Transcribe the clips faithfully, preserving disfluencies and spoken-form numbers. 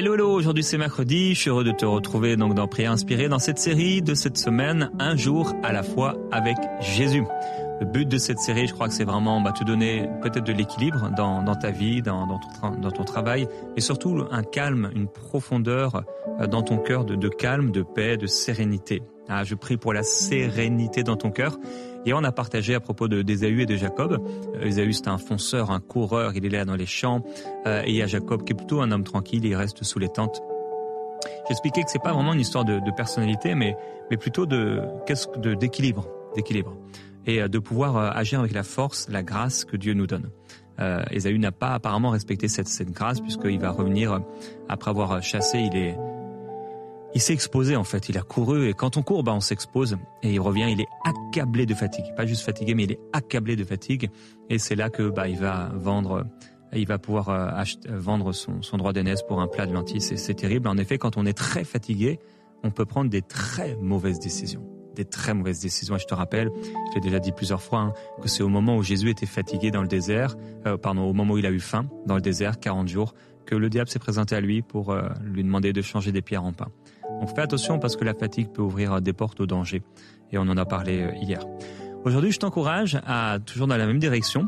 Hello, hello, aujourd'hui c'est mercredi, je suis heureux de te retrouver donc dans Prière Inspirée dans cette série de cette semaine, un jour à la fois avec Jésus. Le but de cette série, je crois que c'est vraiment bah, te donner peut-être de l'équilibre dans, dans ta vie, dans, dans, ton, dans ton travail, mais surtout un calme, une profondeur dans ton cœur, de, de calme, de paix, de sérénité. Ah, je prie pour la sérénité dans ton cœur. Et on a partagé à propos de, d'Ésaü et de Jacob. Euh, Ésaü, c'est un fonceur, un coureur, il est là dans les champs. Euh, et il y a Jacob qui est plutôt un homme tranquille, il reste sous les tentes. J'expliquais que c'est pas vraiment une histoire de, de personnalité, mais, mais plutôt de, qu'est-ce, de, d'équilibre, d'équilibre. Et euh, de pouvoir euh, agir avec la force, la grâce que Dieu nous donne. Euh, Ésaü n'a pas apparemment respecté cette, cette grâce, puisqu'il va revenir, après avoir chassé, il est... Il s'est exposé en fait, il a couru et quand on court, bah on s'expose et il revient, il est accablé de fatigue, pas juste fatigué mais il est accablé de fatigue et c'est là que bah il va vendre, il va pouvoir acheter, vendre son, son droit d'aînesse pour un plat de lentilles. C'est, c'est terrible. En effet, quand on est très fatigué, on peut prendre des très mauvaises décisions, des très mauvaises décisions. Et je te rappelle, je l'ai déjà dit plusieurs fois, hein, que c'est au moment où Jésus était fatigué dans le désert, euh, pardon, au moment où il a eu faim dans le désert, quarante jours, que le diable s'est présenté à lui pour euh, lui demander de changer des pierres en pain. Donc fais attention parce que la fatigue peut ouvrir des portes au danger. Et on en a parlé hier. Aujourd'hui, je t'encourage à, toujours dans la même direction,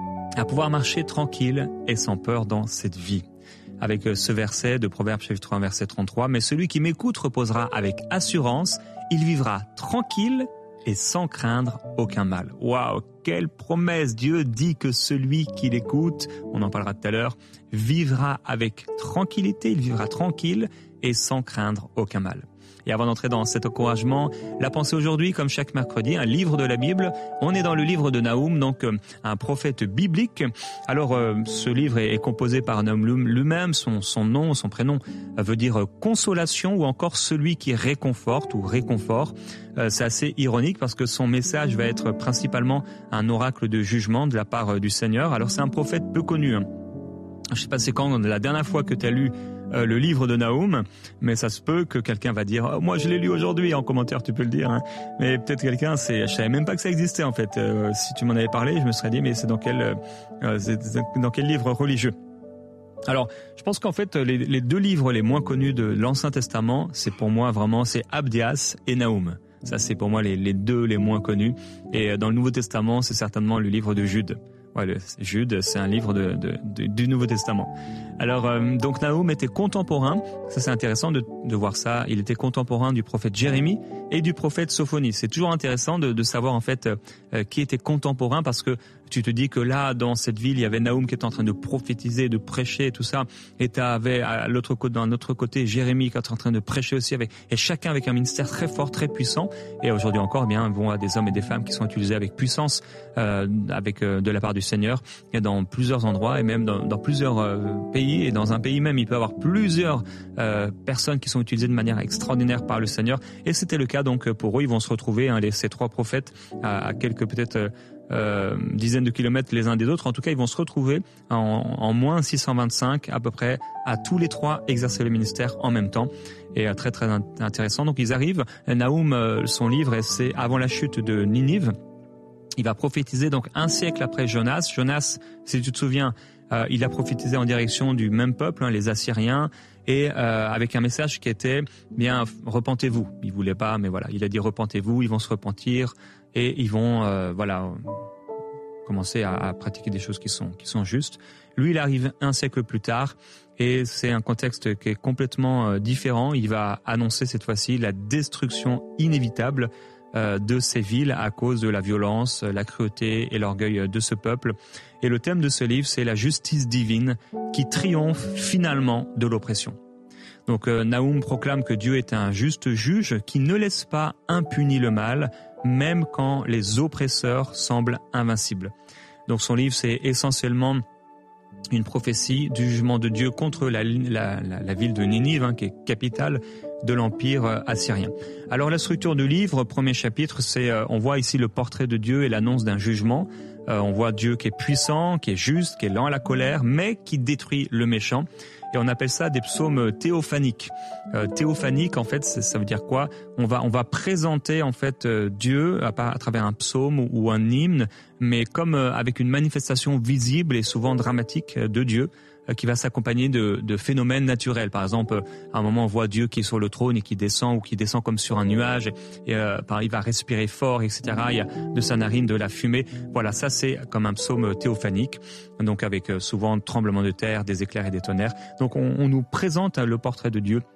à pouvoir marcher tranquille et sans peur dans cette vie. Avec ce verset de Proverbes chapitre un, verset trente-trois, « Mais celui qui m'écoute reposera avec assurance, il vivra tranquille et sans craindre aucun mal. » Waouh, quelle promesse! Dieu dit que celui qui l'écoute, on en parlera tout à l'heure, vivra avec tranquillité, il vivra tranquille et sans craindre aucun mal. Et avant d'entrer dans cet encouragement, la pensée aujourd'hui, comme chaque mercredi, un livre de la Bible. On est dans le livre de Naoum, donc euh, un prophète biblique. Alors, euh, ce livre est, est composé par Naoum lui-même. Son, son nom, son prénom euh, veut dire euh, consolation ou encore celui qui réconforte ou réconfort. Euh, c'est assez ironique parce que son message va être principalement un oracle de jugement de la part euh, du Seigneur. Alors, c'est un prophète peu connu, hein. Je sais pas c'est quand la dernière fois que tu as lu euh, le livre de Naoum, mais ça se peut que quelqu'un va dire oh, « Moi, je l'ai lu aujourd'hui », en commentaire, tu peux le dire. Hein. Mais peut-être quelqu'un, c'est, je savais même pas que ça existait en fait. Euh, si tu m'en avais parlé, je me serais dit « Mais c'est dans quel, euh, c'est dans quel livre religieux ?» Alors, je pense qu'en fait, les, les deux livres les moins connus de l'Ancien Testament, c'est pour moi vraiment, c'est Abdias et Naoum. Ça, c'est pour moi les, les deux les moins connus. Et dans le Nouveau Testament, c'est certainement le livre de Jude. Ouais, le, Jude, c'est un livre de, de, de, du Nouveau Testament. Alors, euh, donc Naoum était contemporain. Ça, c'est intéressant de, de voir ça. Il était contemporain du prophète Jérémie et du prophète Sophonie. C'est toujours intéressant de, de savoir en fait euh, qui était contemporain parce que tu te dis que là, dans cette ville, il y avait Naoum qui était en train de prophétiser, de prêcher et tout ça. Et tu avais à l'autre côté, d'un autre côté, Jérémie qui était en train de prêcher aussi avec, et chacun avec un ministère très fort, très puissant. Et aujourd'hui encore, eh bien, on a des hommes et des femmes qui sont utilisés avec puissance, euh, avec euh, de la part du Seigneur, et dans plusieurs endroits et même dans, dans plusieurs euh, pays. Et dans un pays même, il peut y avoir plusieurs euh, personnes qui sont utilisées de manière extraordinaire par le Seigneur. Et c'était le cas donc pour eux. Ils vont se retrouver, hein, les, ces trois prophètes, à, à quelques peut-être euh, Euh, dizaines de kilomètres les uns des autres. En tout cas, ils vont se retrouver en, en moins six cent vingt-cinq à peu près, à tous les trois exercer le ministère en même temps. Et euh, très très intéressant. Donc ils arrivent. Naoum, euh, son livre, c'est avant la chute de Ninive. Il va prophétiser donc un siècle après Jonas. Jonas, si tu te souviens, euh, il a prophétisé en direction du même peuple, hein, les Assyriens, et euh, avec un message qui était bien repentez-vous. Il voulait pas, mais voilà, il a dit repentez-vous. Ils vont se repentir et ils vont euh, voilà commencer à, à pratiquer des choses qui sont qui sont justes. Lui, il arrive un siècle plus tard et c'est un contexte qui est complètement euh, différent. Il va annoncer cette fois-ci la destruction inévitable euh, de ces villes à cause de la violence, la cruauté et l'orgueil de ce peuple. Et le thème de ce livre, c'est la justice divine qui triomphe finalement de l'oppression. Donc euh, Naoum proclame que Dieu est un juste juge qui ne laisse pas impuni le mal, même quand les oppresseurs semblent invincibles. Donc son livre, c'est essentiellement une prophétie du jugement de Dieu contre la, la, la, la ville de Ninive, hein, qui est capitale de l'empire assyrien. Alors la structure du livre, premier chapitre, c'est euh, on voit ici le portrait de Dieu et l'annonce d'un jugement. Euh, on voit Dieu qui est puissant, qui est juste, qui est lent à la colère, mais qui détruit le méchant. Et on appelle ça des psaumes théophaniques. Euh, théophanique, en fait, ça veut dire quoi ? On va on va présenter en fait euh, Dieu à, à travers un psaume ou, ou un hymne, mais comme euh, avec une manifestation visible et souvent dramatique de Dieu. euh, qui va s'accompagner de, de phénomènes naturels. Par exemple, à un moment, on voit Dieu qui est sur le trône et qui descend ou qui descend comme sur un nuage. Et euh, il va respirer fort, et cetera. Il y a de sa narine de la fumée. Voilà, ça c'est comme un psaume théophanique, donc avec euh, souvent tremblements de terre, des éclairs et des tonnerres. Donc on, on nous présente le portrait de Dieu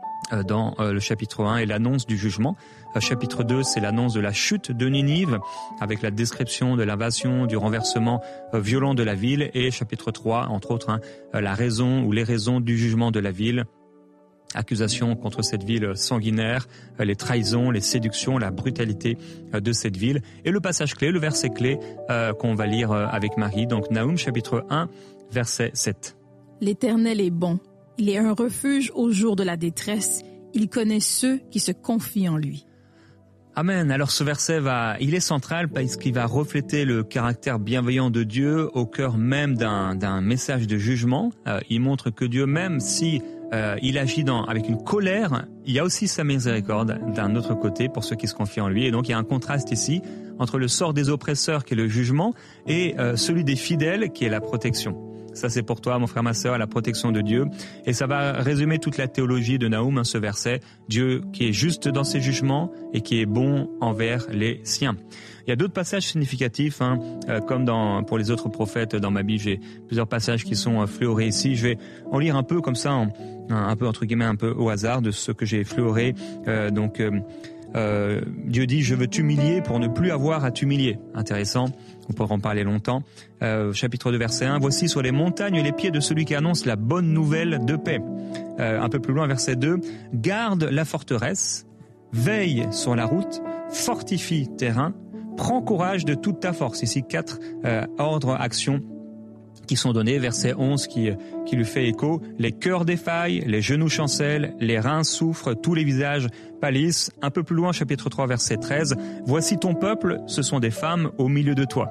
dans le chapitre un et l'annonce du jugement. Chapitre deux, c'est l'annonce de la chute de Ninive avec la description de l'invasion, du renversement violent de la ville. Et chapitre trois, entre autres, hein, la raison ou les raisons du jugement de la ville. Accusation contre cette ville sanguinaire, les trahisons, les séductions, la brutalité de cette ville. Et le passage clé, le verset clé euh, qu'on va lire avec Marie. Donc Naoum, chapitre un, verset sept. L'Éternel est bon. Il est un refuge au jour de la détresse. Il connaît ceux qui se confient en lui. Amen. Alors ce verset va, il est central parce qu'il va refléter le caractère bienveillant de Dieu au cœur même d'un, d'un message de jugement. Euh, il montre que Dieu, même si euh, il agit dans, avec une colère, il y a aussi sa miséricorde d'un autre côté pour ceux qui se confient en lui. Et donc il y a un contraste ici entre le sort des oppresseurs qui est le jugement et euh, celui des fidèles qui est la protection. Ça, c'est pour toi, mon frère, ma sœur, la protection de Dieu. Et ça va résumer toute la théologie de Naoum, hein, ce verset. Dieu qui est juste dans ses jugements et qui est bon envers les siens. Il y a d'autres passages significatifs, hein, euh, comme dans, pour les autres prophètes dans ma Bible. J'ai plusieurs passages qui sont euh, fleurés ici. Je vais en lire un peu comme ça, en, un peu entre guillemets, un peu au hasard de ce que j'ai fleuré. Euh, donc, euh, euh, Dieu dit, je veux t'humilier pour ne plus avoir à t'humilier. Intéressant. On pourra en parler longtemps. Euh, chapitre deux, verset un. Voici sur les montagnes les pieds de celui qui annonce la bonne nouvelle de paix. Euh, un peu plus loin, verset deux. Garde la forteresse, veille sur la route, fortifie tes reins, prends courage de toute ta force. Ici, quatre euh, ordres, actions qui sont donnés. Verset onze qui, qui lui fait écho. Les cœurs défaillent, les genoux chancellent, les reins souffrent, tous les visages pâlissent. Un peu plus loin, chapitre trois, verset treize. Voici ton peuple, ce sont des femmes au milieu de toi.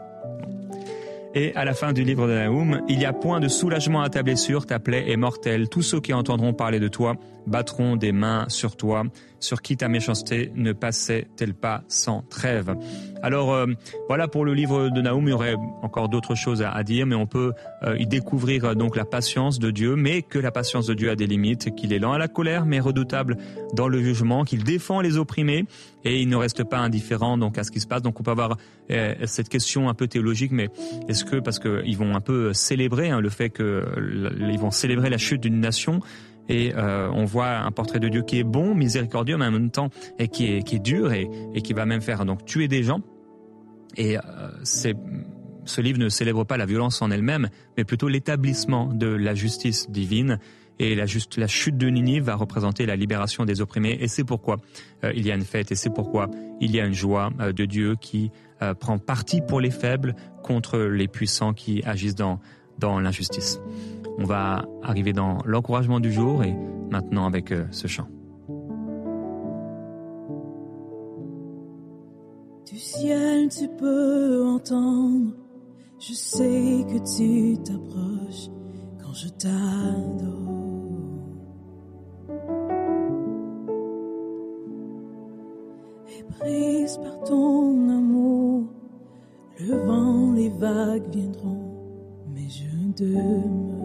Et à la fin du livre de Naoum, il y a point de soulagement à ta blessure, ta plaie est mortelle. Tous ceux qui entendront parler de toi battront des mains sur toi, sur qui ta méchanceté ne passait-elle pas sans trêve. Alors euh, voilà pour le livre de Naoum, il y aurait encore d'autres choses à, à dire, mais on peut euh, y découvrir euh, donc la patience de Dieu, mais que la patience de Dieu a des limites, qu'il est lent à la colère, mais redoutable dans le jugement, qu'il défend les opprimés, et il ne reste pas indifférent donc à ce qui se passe. Donc on peut avoir euh, cette question un peu théologique, mais est-ce que, parce qu'ils vont un peu célébrer hein, le fait qu'ils vont célébrer la chute d'une nation, et euh, on voit un portrait de Dieu qui est bon, miséricordieux, mais en même temps et qui est qui est dur et, et qui va même faire donc tuer des gens. Et euh, c'est ce livre ne célèbre pas la violence en elle-même, mais plutôt l'établissement de la justice divine. Et la, juste, la chute de Ninive va représenter la libération des opprimés. Et c'est pourquoi euh, il y a une fête, et c'est pourquoi il y a une joie euh, de Dieu qui euh, prend parti pour les faibles contre les puissants qui agissent dans dans l'injustice. On va arriver dans l'encouragement du jour et maintenant avec euh, ce chant. Du ciel tu peux entendre, je sais que tu t'approches quand je t'adore. Et prise par ton amour, le vent, les vagues viendront, mais je demeure.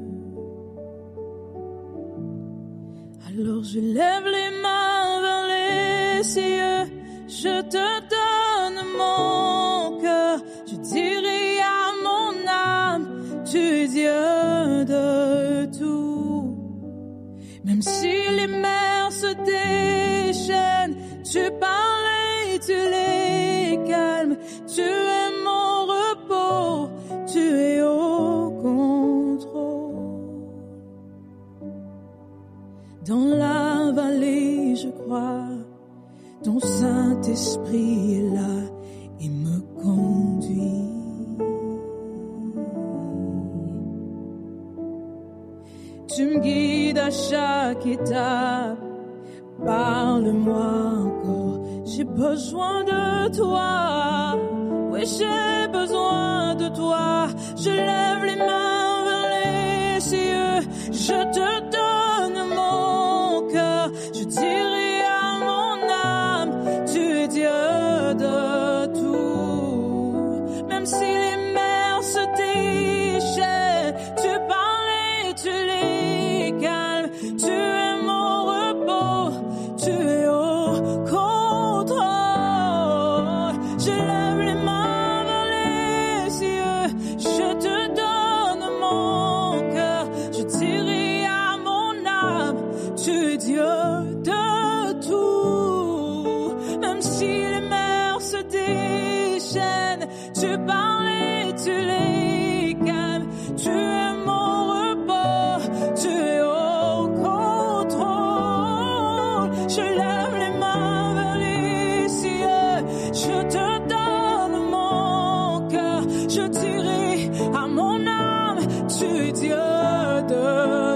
Alors je lève les mains vers les cieux, je te donne mon cœur, je dirai à mon âme, tu es Dieu de tout. Même si les mers se déchaînent, tu parles et tu les calmes, tu es mon repos, tu es au contrôle. Dans la vallée, je crois, ton Saint-Esprit est là et me conduit. Tu me guides à chaque étape, parle-moi encore, j'ai besoin de toi. Oui, j'ai besoin de toi. Je lève les mains vers les cieux, je te donne mon cœur, je dirai à mon âme, tu es Dieu de tout. Même si les mers se déchaînent, tu parles parlais, tu les calmes. Tu es mon repos, tu es au contrôle. Je lève les mains vers les cieux, je te donne mon cœur. Je dirai à mon âme, tu es Dieu de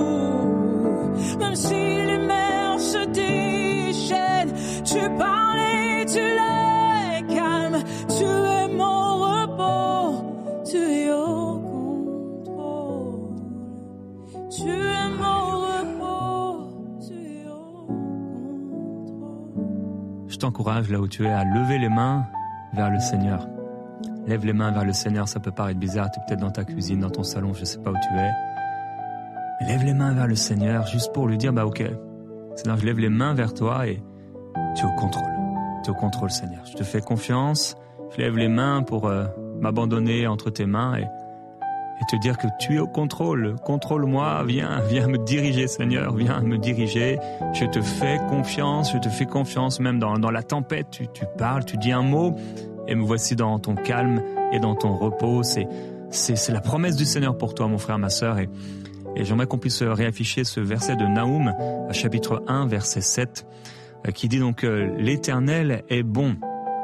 tout. Même si les mers se déchaînent, tu parlais, tu les calmes. Tu es mon repos, tu es au contrôle. Tu es mon repos, tu es au contrôle. Je t'encourage là où tu es à lever les mains vers le Seigneur. Lève les mains vers le Seigneur, ça peut paraître bizarre, tu es peut-être dans ta cuisine, dans ton salon, je ne sais pas où tu es. Mais lève les mains vers le Seigneur juste pour lui dire, bah ok, Seigneur, je lève les mains vers toi et tu es au contrôle. Tu es au contrôle, Seigneur. Je te fais confiance, je lève les mains pour euh, m'abandonner entre tes mains et, et te dire que tu es au contrôle. Contrôle-moi, viens, viens me diriger, Seigneur, viens me diriger. Je te fais confiance, je te fais confiance, même dans, dans la tempête, tu, tu parles, tu dis un mot. Et me voici dans ton calme et dans ton repos. C'est, c'est, c'est la promesse du Seigneur pour toi, mon frère, ma sœur. Et, et j'aimerais qu'on puisse réafficher ce verset de Naoum, chapitre un, verset sept, qui dit donc euh, « L'Éternel est bon.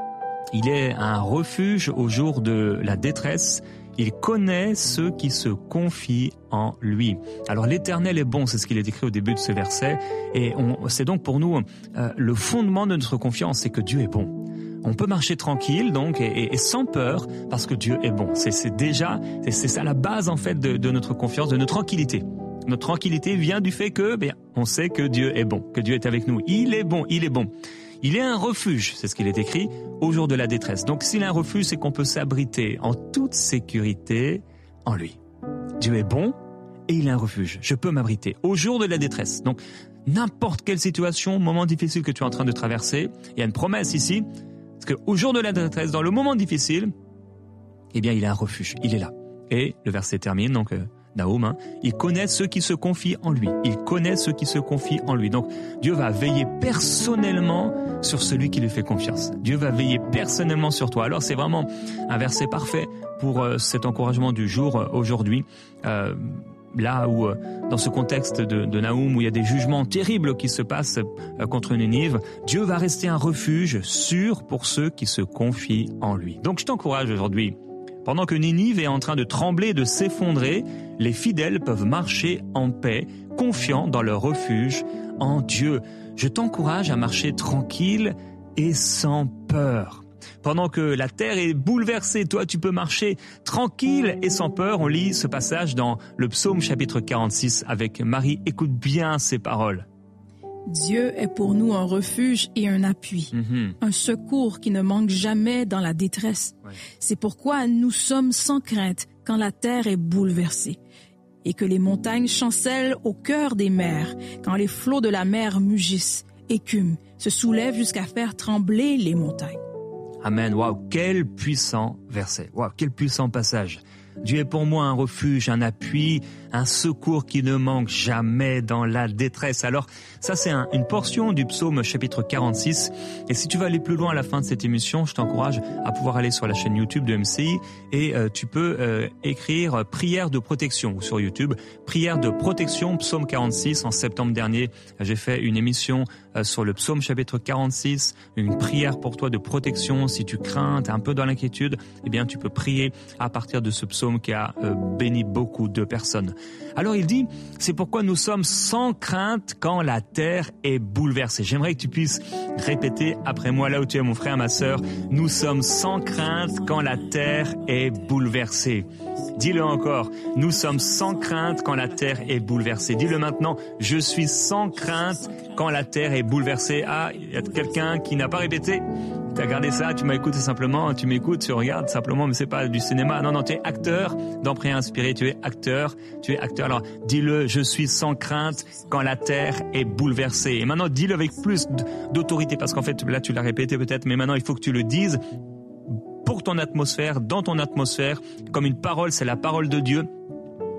Il est un refuge au jour de la détresse. Il connaît ceux qui se confient en lui. » Alors l'Éternel est bon, c'est ce qu'il est écrit au début de ce verset. Et on, c'est donc pour nous euh, le fondement de notre confiance, c'est que Dieu est bon. On peut marcher tranquille, donc, et, et, et sans peur, parce que Dieu est bon. C'est, c'est déjà, c'est, c'est ça la base, en fait, de, de notre confiance, de notre tranquillité. Notre tranquillité vient du fait que, bien, on sait que Dieu est bon, que Dieu est avec nous. Il est bon, il est bon. Il est un refuge, c'est ce qu'il est écrit, au jour de la détresse. Donc, s'il est un refuge, c'est qu'on peut s'abriter en toute sécurité en lui. Dieu est bon et il est un refuge. Je peux m'abriter au jour de la détresse. Donc, n'importe quelle situation, moment difficile que tu es en train de traverser, il y a une promesse ici. Parce qu'au jour de la détresse, dans le moment difficile, eh bien, il a un refuge, il est là. Et le verset termine, donc, euh, Naoum, hein, il connaît ceux qui se confient en lui. Il connaît ceux qui se confient en lui. Donc, Dieu va veiller personnellement sur celui qui lui fait confiance. Dieu va veiller personnellement sur toi. Alors, c'est vraiment un verset parfait pour euh, cet encouragement du jour euh, aujourd'hui. Euh, Là où, dans ce contexte de, de Naoum, où il y a des jugements terribles qui se passent contre Ninive, Dieu va rester un refuge sûr pour ceux qui se confient en lui. Donc je t'encourage aujourd'hui. Pendant que Ninive est en train de trembler et de s'effondrer, les fidèles peuvent marcher en paix, confiants dans leur refuge en Dieu. Je t'encourage à marcher tranquille et sans peur. Pendant que la terre est bouleversée, toi tu peux marcher tranquille et sans peur. On lit ce passage dans le psaume chapitre quarante-six avec Marie. Écoute bien ces paroles. Dieu est pour nous un refuge et un appui, mm-hmm. un secours qui ne manque jamais dans la détresse. Ouais. C'est pourquoi nous sommes sans crainte quand la terre est bouleversée et que les montagnes chancellent au cœur des mers, quand les flots de la mer mugissent, écument, se soulèvent jusqu'à faire trembler les montagnes. Amen. Waouh, quel puissant verset. Waouh, quel puissant passage. Dieu est pour moi un refuge, un appui, un secours qui ne manque jamais dans la détresse. Alors, ça c'est un, une portion du psaume chapitre quarante-six. Et si tu veux aller plus loin à la fin de cette émission, je t'encourage à pouvoir aller sur la chaîne YouTube de M C I et euh, tu peux euh, écrire prière de protection ou sur YouTube, prière de protection, psaume quarante-six. En septembre dernier, j'ai fait une émission euh, sur le psaume chapitre quarante-six, une prière pour toi de protection. Si tu crains, tu es un peu dans l'inquiétude, eh bien tu peux prier à partir de ce psaume qui a euh, béni beaucoup de personnes. Alors il dit, c'est pourquoi nous sommes sans crainte quand la terre est bouleversée. J'aimerais que tu puisses répéter après moi là où tu es mon frère, ma sœur. Nous sommes sans crainte quand la terre est bouleversée. Dis-le encore, nous sommes sans crainte quand la terre est bouleversée. Dis-le maintenant, je suis sans crainte quand la terre est bouleversée. Ah, il y a quelqu'un qui n'a pas répété. Tu as regardé ça, tu m'as écouté simplement, tu m'écoutes, tu regardes simplement, mais c'est pas du cinéma. Non, non, tu es acteur dans Prière Inspirée, tu es acteur, tu es acteur. Alors, dis-le, je suis sans crainte quand la terre est bouleversée. Et maintenant, dis-le avec plus d'autorité, parce qu'en fait, là, tu l'as répété peut-être, mais maintenant, il faut que tu le dises pour ton atmosphère, dans ton atmosphère, comme une parole, c'est la parole de Dieu.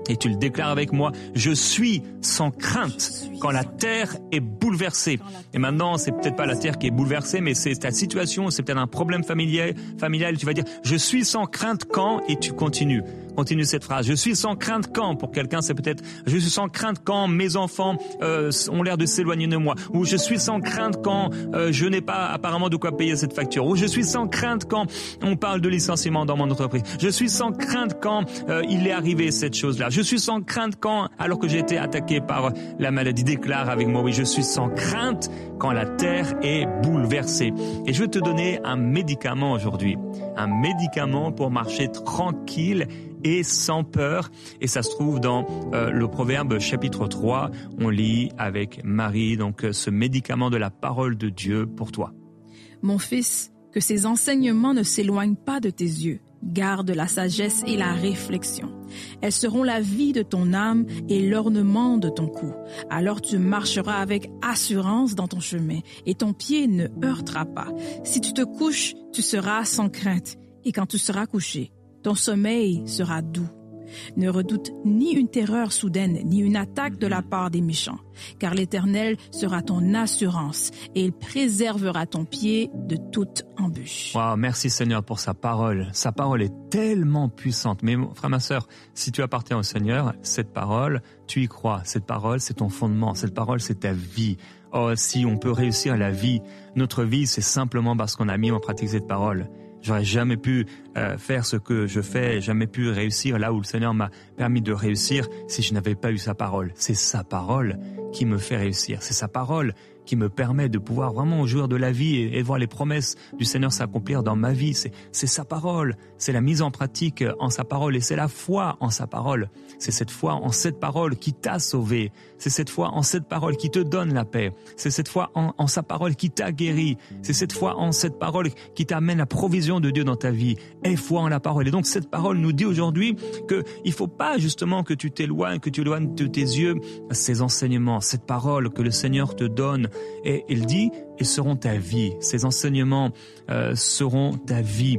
Et tu le déclares avec moi, je suis sans crainte quand la terre est bouleversée. Et maintenant, c'est peut-être pas la terre qui est bouleversée, mais c'est ta situation, c'est peut-être un problème familial, familial. Tu vas dire, je suis sans crainte quand, et tu continues. Continue cette phrase. Je suis sans crainte quand, pour quelqu'un, c'est peut-être, je suis sans crainte quand mes enfants euh, ont l'air de s'éloigner de moi. Ou je suis sans crainte quand euh, je n'ai pas apparemment de quoi payer cette facture. Ou je suis sans crainte quand on parle de licenciement dans mon entreprise. Je suis sans crainte quand euh, il est arrivé cette chose-là. Je suis sans crainte quand, alors que j'ai été attaqué par la maladie, déclare avec moi, oui, je suis sans crainte quand la terre est bouleversée. Et je vais te donner un médicament aujourd'hui. Un médicament pour marcher tranquille et sans peur. Et ça se trouve dans euh, le Proverbe chapitre trois. On lit avec Marie, donc euh, ce médicament de la parole de Dieu pour toi. Mon fils, que ces enseignements ne s'éloignent pas de tes yeux. Garde la sagesse et la réflexion. Elles seront la vie de ton âme et l'ornement de ton cou. Alors tu marcheras avec assurance dans ton chemin et ton pied ne heurtera pas. Si tu te couches, tu seras sans crainte. Et quand tu seras couché, ton sommeil sera doux. Ne redoute ni une terreur soudaine, ni une attaque de la part des méchants, car l'Éternel sera ton assurance et il préservera ton pied de toute embûche. Wow, merci Seigneur pour sa parole. Sa parole est tellement puissante. Mais frère, ma sœur, si tu appartiens au Seigneur, cette parole, tu y crois. Cette parole, c'est ton fondement. Cette parole, c'est ta vie. Oh, si on peut réussir la vie, notre vie, c'est simplement parce qu'on a mis en pratique cette parole. J'aurais jamais pu euh, faire ce que je fais, jamais pu réussir là où le Seigneur m'a permis de réussir si je n'avais pas eu sa parole. C'est sa parole qui me fait réussir. C'est sa parole qui me permet de pouvoir vraiment jouir de la vie et, et voir les promesses du Seigneur s'accomplir dans ma vie. C'est, c'est sa parole, c'est la mise en pratique en sa parole et c'est la foi en sa parole. C'est cette foi en cette parole qui t'a sauvé. C'est cette foi en cette parole qui te donne la paix. C'est cette foi en, en sa parole qui t'a guéri. C'est cette foi en cette parole qui t'amène la provision de Dieu dans ta vie. Aie foi en la parole. Et donc cette parole nous dit aujourd'hui qu'il ne faut pas justement que tu t'éloignes, que tu éloignes de tes yeux ces enseignements, cette parole que le Seigneur te donne. Et il dit, ils seront ta vie. Ces enseignements euh, seront ta vie.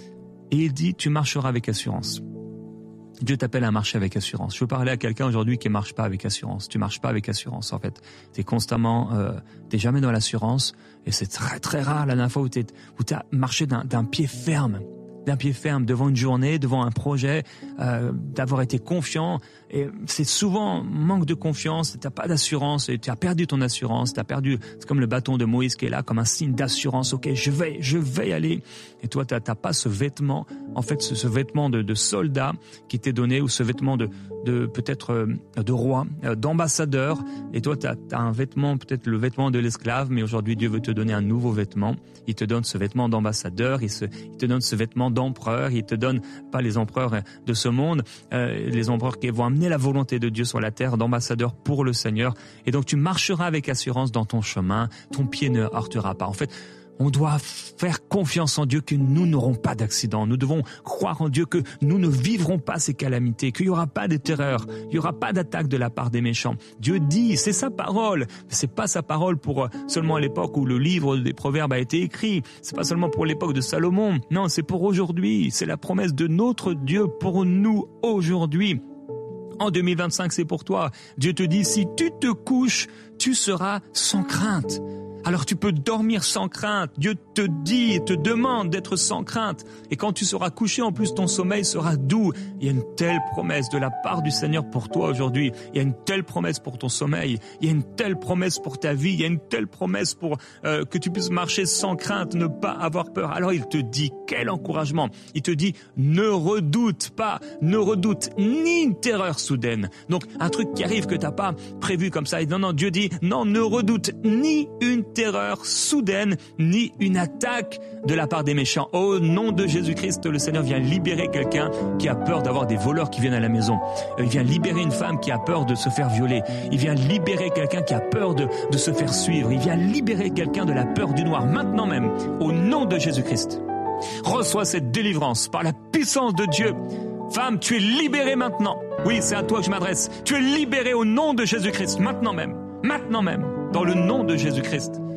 Et il dit, tu marcheras avec assurance. Dieu t'appelle à marcher avec assurance. Je veux parler à quelqu'un aujourd'hui qui ne marche pas avec assurance. Tu marches pas avec assurance, en fait. Tu es constamment, euh, tu n'es jamais dans l'assurance. Et c'est très, très rare la dernière fois où tu as marché d'un, d'un pied ferme. d'un pied ferme devant une journée, devant un projet, euh, d'avoir été confiant. Et c'est souvent manque de confiance, tu n'as pas d'assurance, et tu as perdu ton assurance, tu as perdu, c'est comme le bâton de Moïse qui est là comme un signe d'assurance. Ok, je vais, je vais y aller. Et toi, tu n'as pas ce vêtement, en fait, ce, ce vêtement de, de soldat qui t'est donné, ou ce vêtement de, de peut-être euh, de roi, euh, d'ambassadeur. Et toi, tu as un vêtement, peut-être le vêtement de l'esclave, mais aujourd'hui, Dieu veut te donner un nouveau vêtement. Il te donne ce vêtement d'ambassadeur, il, se, il te donne ce vêtement d'empereur, il te donne pas les empereurs de ce monde, euh, les empereurs qui vont amener la volonté de Dieu sur la terre, d'ambassadeur pour le Seigneur. Et donc tu marcheras avec assurance dans ton chemin, ton pied ne heurtera pas. En fait, on doit faire confiance en Dieu que nous n'aurons pas d'accident. Nous devons croire en Dieu que nous ne vivrons pas ces calamités, qu'il n'y aura pas de terreur, il n'y aura pas d'attaque de la part des méchants. Dieu dit, c'est sa parole. C'est pas sa parole pour seulement à l'époque où le livre des Proverbes a été écrit. C'est pas seulement pour l'époque de Salomon. Non, c'est pour aujourd'hui. C'est la promesse de notre Dieu pour nous aujourd'hui. En deux mille vingt-cinq, c'est pour toi. Dieu te dit, si tu te couches, tu seras sans crainte. Alors tu peux dormir sans crainte. Dieu te dit et te demande d'être sans crainte. Et quand tu seras couché, en plus, ton sommeil sera doux. Il y a une telle promesse de la part du Seigneur pour toi aujourd'hui. Il y a une telle promesse pour ton sommeil. Il y a une telle promesse pour ta vie. Il y a une telle promesse pour euh, que tu puisses marcher sans crainte, ne pas avoir peur. Alors il te dit, quel encouragement. Il te dit, ne redoute pas, ne redoute ni une terreur soudaine. Donc un truc qui arrive que tu n'as pas prévu comme ça. Et non, non, Dieu dit, non, ne redoute ni une terreur soudaine, ni une attaque de la part des méchants. Au nom de Jésus-Christ, le Seigneur vient libérer quelqu'un qui a peur d'avoir des voleurs qui viennent à la maison. Il vient libérer une femme qui a peur de se faire violer. Il vient libérer quelqu'un qui a peur de, de se faire suivre. Il vient libérer quelqu'un de la peur du noir, maintenant même, au nom de Jésus-Christ. Reçois cette délivrance par la puissance de Dieu. Femme, tu es libérée maintenant. Oui, c'est à toi que je m'adresse. Tu es libérée au nom de Jésus-Christ, maintenant même. Maintenant même, dans le nom de Jésus-Christ.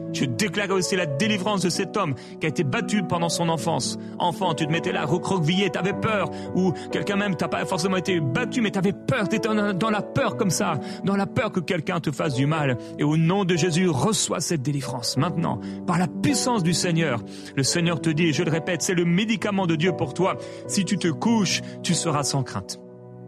Je déclare aussi la délivrance de cet homme qui a été battu pendant son enfance. Enfant, tu te mettais là, recroquevillé, t'avais peur. Ou quelqu'un même, t'as pas forcément été battu, mais t'avais peur. T'étais dans la peur comme ça. Dans la peur que quelqu'un te fasse du mal. Et au nom de Jésus, reçois cette délivrance. Maintenant, par la puissance du Seigneur, le Seigneur te dit, et je le répète, c'est le médicament de Dieu pour toi. Si tu te couches, tu seras sans crainte.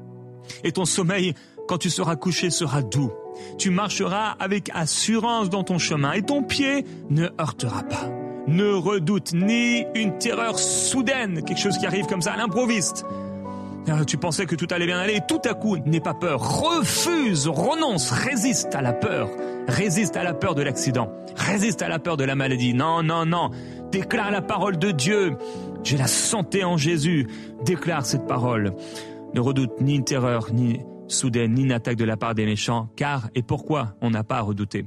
Et ton sommeil, quand tu seras couché, sera doux. Tu marcheras avec assurance dans ton chemin et ton pied ne heurtera pas. Ne redoute ni une terreur soudaine, quelque chose qui arrive comme ça à l'improviste. Tu pensais que tout allait bien aller et tout à coup, n'aie pas peur. Refuse, renonce, résiste à la peur. Résiste à la peur de l'accident. Résiste à la peur de la maladie. Non, non, non. Déclare la parole de Dieu. J'ai la santé en Jésus. Déclare cette parole. Ne redoute ni une terreur, ni soudaine, ni une attaque de la part des méchants, car, et pourquoi on n'a pas à redouter?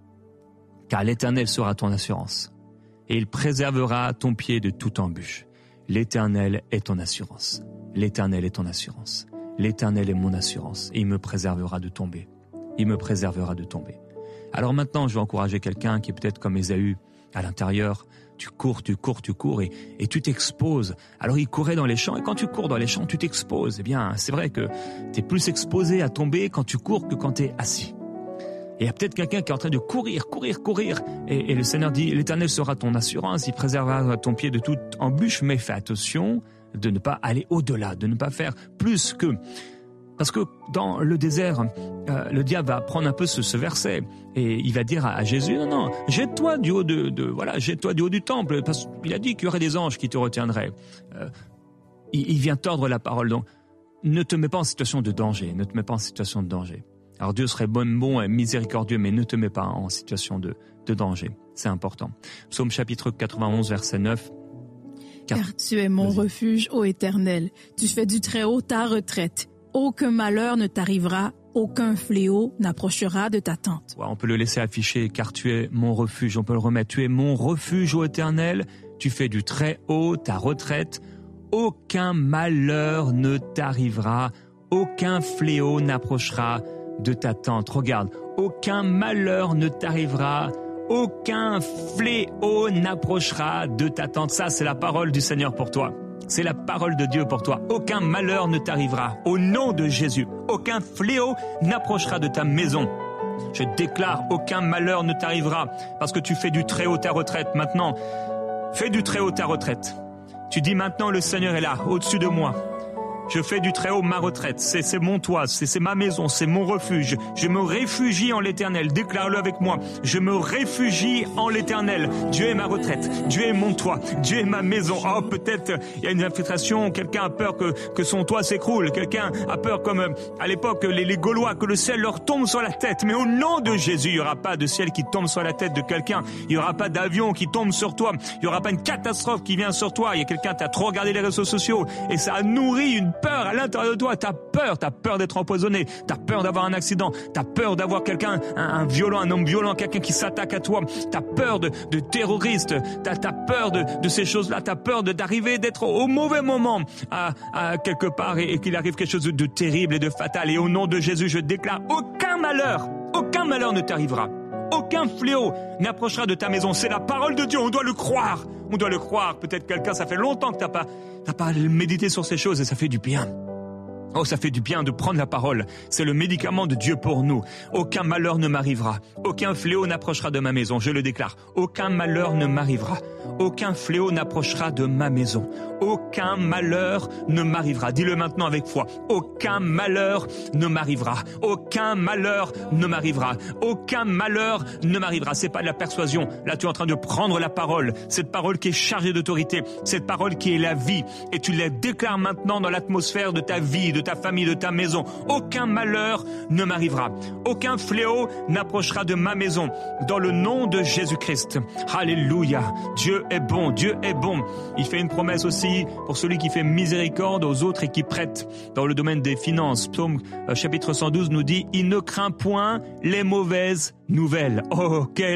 Car l'Éternel sera ton assurance, et il préservera ton pied de toute embûche. L'Éternel est ton assurance. L'Éternel est ton assurance. L'Éternel est mon assurance, et il me préservera de tomber. Il me préservera de tomber. Alors maintenant, je vais encourager quelqu'un qui est peut-être comme Ésaü, à l'intérieur. Tu cours, tu cours, tu cours et, et tu t'exposes. Alors il courait dans les champs et quand tu cours dans les champs, tu t'exposes. Eh bien, c'est vrai que tu es plus exposé à tomber quand tu cours que quand tu es assis. Et il y a peut-être quelqu'un qui est en train de courir, courir, courir. Et, et le Seigneur dit, l'Éternel sera ton assurance, il préservera ton pied de toute embûche, mais fais attention de ne pas aller au-delà, de ne pas faire plus que... Parce que dans le désert, euh, le diable va prendre un peu ce, ce verset et il va dire à, à Jésus, non, non, jette-toi du haut de, de voilà, jette-toi du haut du temple, parce qu'il a dit qu'il y aurait des anges qui te retiendraient. Euh, il, il vient tordre la parole, donc ne te mets pas en situation de danger, ne te mets pas en situation de danger. Alors Dieu serait bon, bon et miséricordieux, mais ne te mets pas en situation de, de danger. C'est important. Psaume chapitre quatre-vingt-onze, verset neuf. Car, Car tu es mon refuge, ô Éternel, tu fais du Très-Haut ta retraite. Aucun malheur ne t'arrivera, aucun fléau n'approchera de ta tente. Ouais, on peut le laisser afficher, car tu es mon refuge. On peut le remettre. Tu es mon refuge, ô Éternel. Tu fais du Très-Haut ta retraite. Aucun malheur ne t'arrivera. Aucun fléau n'approchera de ta tente. Regarde, aucun malheur ne t'arrivera. Aucun fléau n'approchera de ta tente. Ça, c'est la parole du Seigneur pour toi. C'est la parole de Dieu pour toi. Aucun malheur ne t'arrivera. Au nom de Jésus, aucun fléau n'approchera de ta maison. Je déclare, aucun malheur ne t'arrivera parce que tu fais du Très-Haut ta retraite. Maintenant, fais du Très-Haut ta retraite. Tu dis maintenant, le Seigneur est là, au-dessus de moi. Je fais du Très-Haut ma retraite, c'est, c'est mon toit, c'est, c'est ma maison, c'est mon refuge. Je me réfugie en l'Éternel, déclare-le avec moi. Je me réfugie en l'Éternel. Dieu est ma retraite, Dieu est mon toit, Dieu est ma maison. Oh, peut-être il y a une infiltration, quelqu'un a peur que, que son toit s'écroule, quelqu'un a peur comme à l'époque les, les Gaulois, que le ciel leur tombe sur la tête. Mais au nom de Jésus, il n'y aura pas de ciel qui tombe sur la tête de quelqu'un, il n'y aura pas d'avion qui tombe sur toi, il n'y aura pas une catastrophe qui vient sur toi. Il y a quelqu'un qui a trop regardé les réseaux sociaux et ça a nourri une peur à l'intérieur de toi. T'as peur, t'as peur d'être empoisonné, t'as peur d'avoir un accident, t'as peur d'avoir quelqu'un, un, un violent, un homme violent, quelqu'un qui s'attaque à toi, t'as peur de, de terroristes, t'as, t'as peur de, de ces choses-là, t'as peur de, d'arriver, d'être au mauvais moment à, à quelque part et, et qu'il arrive quelque chose de, de terrible et de fatal. Et au nom de Jésus, je déclare, aucun malheur, aucun malheur ne t'arrivera. Aucun fléau n'approchera de ta maison. C'est la parole de Dieu, on doit le croire. On doit le croire. Peut-être quelqu'un, ça fait longtemps que t'as pas, t'as pas médité sur ces choses et ça fait du bien. Oh, ça fait du bien de prendre la parole. C'est le médicament de Dieu pour nous. Aucun malheur ne m'arrivera. Aucun fléau n'approchera de ma maison. Je le déclare. Aucun malheur ne m'arrivera. Aucun fléau n'approchera de ma maison. Aucun malheur ne m'arrivera. Dis-le maintenant avec foi. Aucun malheur ne m'arrivera. Aucun malheur ne m'arrivera. Aucun malheur ne m'arrivera. C'est pas de la persuasion. Là, tu es en train de prendre la parole. Cette parole qui est chargée d'autorité. Cette parole qui est la vie. Et tu la déclares maintenant dans l'atmosphère de ta vie, de ta famille, de ta maison. Aucun malheur ne m'arrivera. Aucun fléau n'approchera de ma maison. Dans le nom de Jésus-Christ. Alléluia. Dieu est bon. Dieu est bon. Il fait une promesse aussi pour celui qui fait miséricorde aux autres et qui prête dans le domaine des finances. Psaume euh, chapitre cent douze nous dit « Il ne craint point les mauvaises nouvelles. » Oh, quelle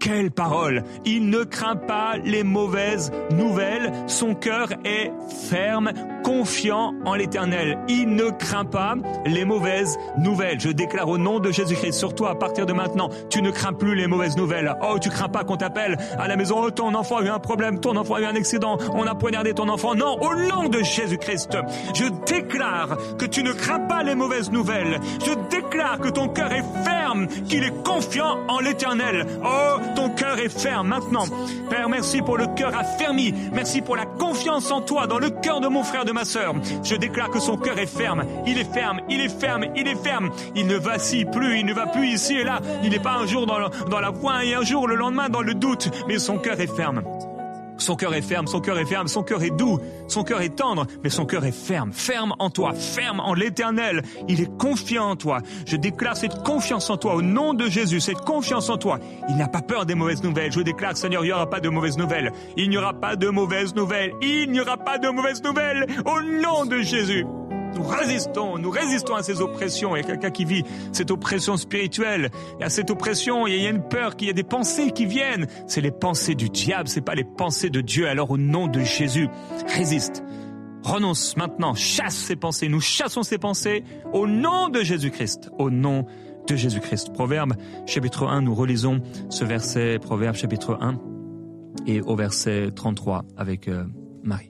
Quelle parole! Il ne craint pas les mauvaises nouvelles. Son cœur est ferme, confiant en l'Éternel. Il ne craint pas les mauvaises nouvelles. Je déclare au nom de Jésus-Christ sur toi, à partir de maintenant, tu ne crains plus les mauvaises nouvelles. Oh, tu crains pas qu'on t'appelle à la maison. Oh, ton enfant a eu un problème, ton enfant a eu un accident, on a poignardé ton enfant. Non, au nom de Jésus-Christ, je déclare que tu ne crains pas les mauvaises nouvelles. Je déclare que ton cœur est ferme, qu'il est confiant en l'Éternel. Oh, ton cœur est ferme maintenant. Père, merci pour le cœur affermi. Merci pour la confiance en toi, dans le cœur de mon frère, de ma sœur. Je déclare que son cœur est ferme. Il est ferme, il est ferme, il est ferme. Il ne vacille plus, il ne va plus ici et là. Il n'est pas un jour dans, le, dans la voie et un jour le lendemain dans le doute. Mais son cœur est ferme. Son cœur est ferme, son cœur est ferme, son cœur est doux, son cœur est tendre, mais son cœur est ferme, ferme en toi, ferme en l'Éternel. Il est confiant en toi. Je déclare cette confiance en toi au nom de Jésus, cette confiance en toi. Il n'a pas peur des mauvaises nouvelles. Je déclare, Seigneur, il n'y aura pas de mauvaises nouvelles. Il n'y aura pas de mauvaises nouvelles. Il n'y aura pas de mauvaises nouvelles au nom de Jésus. Nous résistons, nous résistons à ces oppressions. Il y a quelqu'un qui vit cette oppression spirituelle. Il y a cette oppression, il y a une peur, il y a des pensées qui viennent. C'est les pensées du diable, c'est pas les pensées de Dieu. Alors au nom de Jésus, résiste. Renonce maintenant, chasse ces pensées. Nous chassons ces pensées au nom de Jésus-Christ. Au nom de Jésus-Christ. Proverbe chapitre un, nous relisons ce verset, Proverbe chapitre un et au verset trente-trois avec euh, Marie.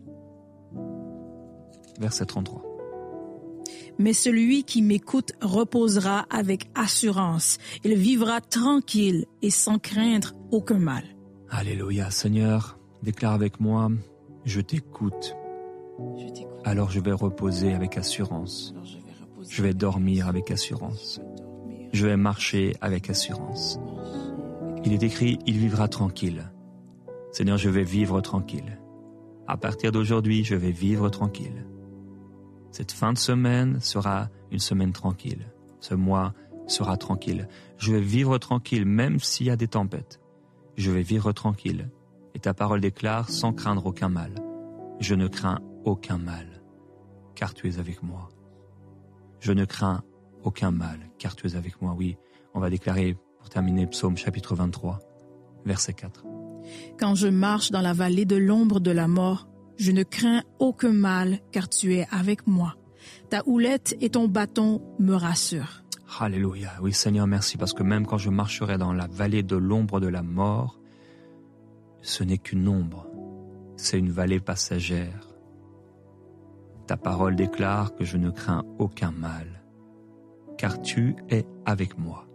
Verset trente-trois. Mais celui qui m'écoute reposera avec assurance. Il vivra tranquille et sans craindre aucun mal. Alléluia, Seigneur, déclare avec moi, je t'écoute. Je t'écoute. Alors je vais reposer avec assurance. Alors je vais reposer. Je vais dormir avec assurance. Je vais marcher avec assurance. Il est écrit, il vivra tranquille. Seigneur, je vais vivre tranquille. À partir d'aujourd'hui, je vais vivre tranquille. Cette fin de semaine sera une semaine tranquille. Ce mois sera tranquille. Je vais vivre tranquille même s'il y a des tempêtes. Je vais vivre tranquille. Et ta parole déclare sans craindre aucun mal. Je ne crains aucun mal, car tu es avec moi. Je ne crains aucun mal, car tu es avec moi. Oui, on va déclarer pour terminer Psaume chapitre vingt-trois, verset quatre. Quand je marche dans la vallée de l'ombre de la mort, je ne crains aucun mal, car tu es avec moi. Ta houlette et ton bâton me rassurent. Alléluia. Oui, Seigneur, merci, parce que même quand je marcherai dans la vallée de l'ombre de la mort, ce n'est qu'une ombre, c'est une vallée passagère. Ta parole déclare que je ne crains aucun mal, car tu es avec moi.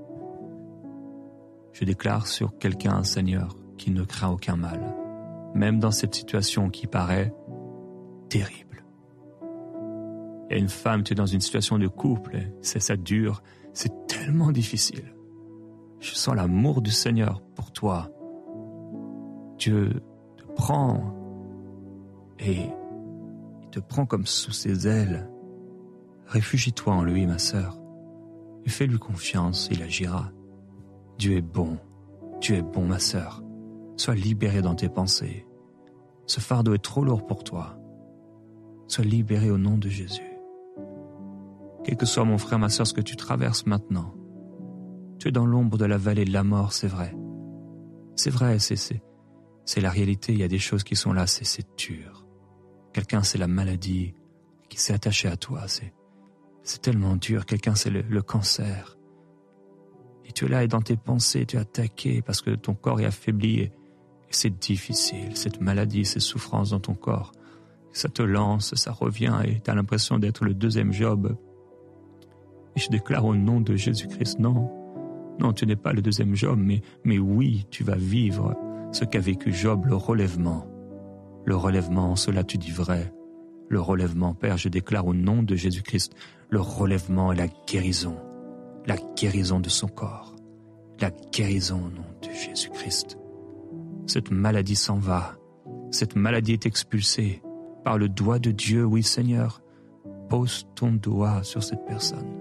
Je déclare sur quelqu'un, Seigneur, qui ne craint aucun mal, même dans cette situation qui paraît terrible. Il y a une femme, tu es dans une situation de couple, c'est ça dure, c'est tellement difficile. Je sens l'amour du Seigneur pour toi. Dieu te prend et il te prend comme sous ses ailes. Réfugie-toi en lui, ma sœur, et fais-lui confiance, il agira. Dieu est bon, Dieu est bon, ma sœur. Sois libéré dans tes pensées. Ce fardeau est trop lourd pour toi. Sois libéré au nom de Jésus. Quel que soit, mon frère, ma sœur, ce que tu traverses maintenant, tu es dans l'ombre de la vallée de la mort, c'est vrai. C'est vrai, c'est, c'est, c'est la réalité, il y a des choses qui sont là, c'est, c'est dur. Quelqu'un, c'est la maladie qui s'est attachée à toi, c'est, c'est tellement dur. Quelqu'un, c'est le, le cancer. Et tu es là et dans tes pensées, tu es attaqué parce que ton corps est affaibli et, et c'est difficile, cette maladie, ces souffrances dans ton corps. Ça te lance, ça revient et tu as l'impression d'être le deuxième Job. Et je déclare au nom de Jésus-Christ, non, non, tu n'es pas le deuxième Job, mais, mais oui, tu vas vivre ce qu'a vécu Job, le relèvement. Le relèvement, cela tu dis vrai. Le relèvement, Père, je déclare au nom de Jésus-Christ, le relèvement et la guérison. La guérison de son corps. La guérison au nom de Jésus-Christ. Cette maladie s'en va. Cette maladie est expulsée par le doigt de Dieu. Oui, Seigneur, pose ton doigt sur cette personne.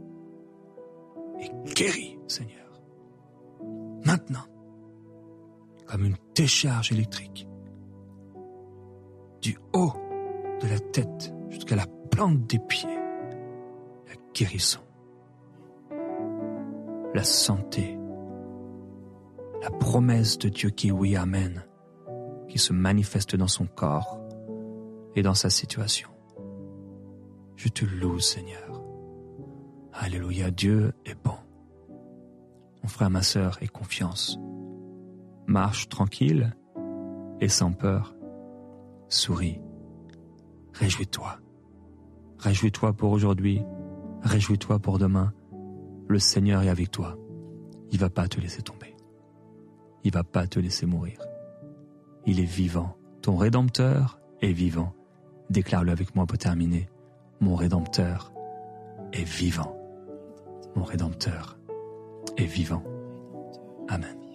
Et guéris, Seigneur. Maintenant, comme une décharge électrique. Du haut de la tête jusqu'à la plante des pieds. La guérison. La santé, la la promesse de Dieu qui est oui, amen, qui se manifeste dans son corps et dans sa situation. Je te loue, Seigneur. Alléluia, Dieu est bon. Mon frère, ma sœur, aie confiance. Marche tranquille et sans peur. Souris. Réjouis-toi. Réjouis-toi pour aujourd'hui. Réjouis-toi pour demain. Le Seigneur est avec toi. Il ne va pas te laisser tomber. Il ne va pas te laisser mourir. Il est vivant. Ton Rédempteur est vivant. Déclare-le avec moi pour terminer. Mon Rédempteur est vivant. Mon Rédempteur est vivant. Amen.